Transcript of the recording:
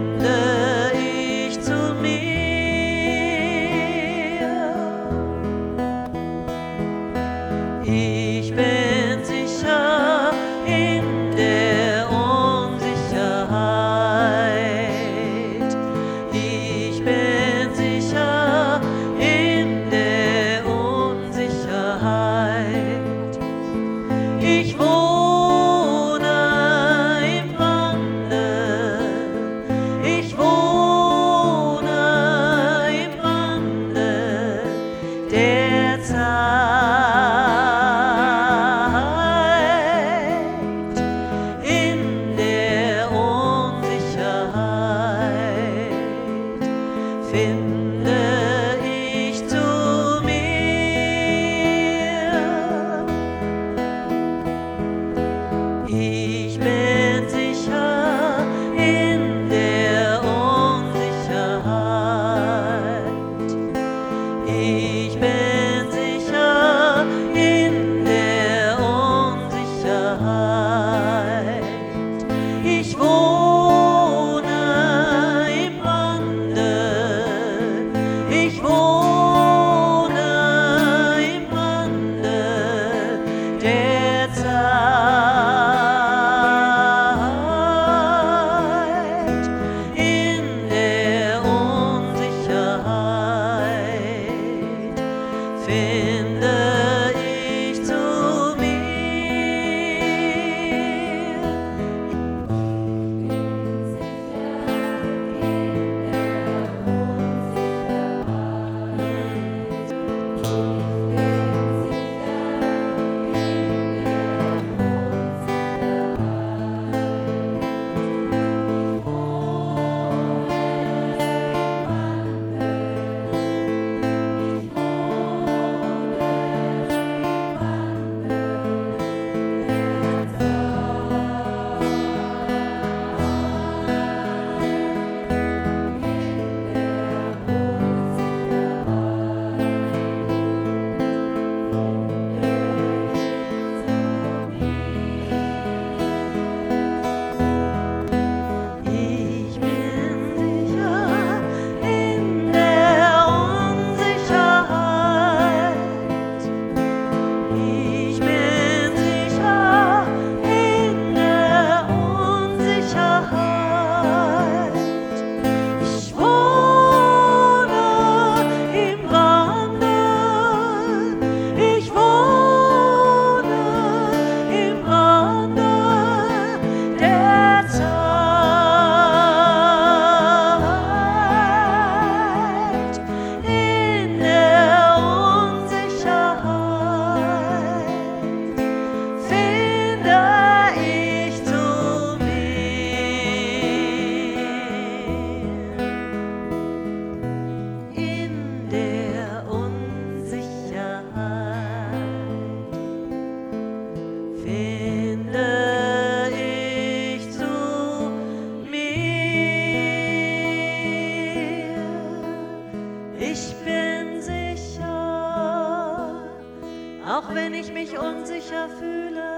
finde ich zu mir. Ich bin sicher in der Unsicherheit. Ich bin sicher in der Unsicherheit. Ich wohne im Lande. Ich wohne im Lande der Zeit. Finde ich zu mir. Ich bin sicher in der Unsicherheit. Ich bin sicher in der Unsicherheit. Ich wohne im Lande. Ich wohne im Lande der Zeit. In der Unsicherheit finde ich zu mir. Ich bin sicher, auch wenn ich mich unsicher fühle.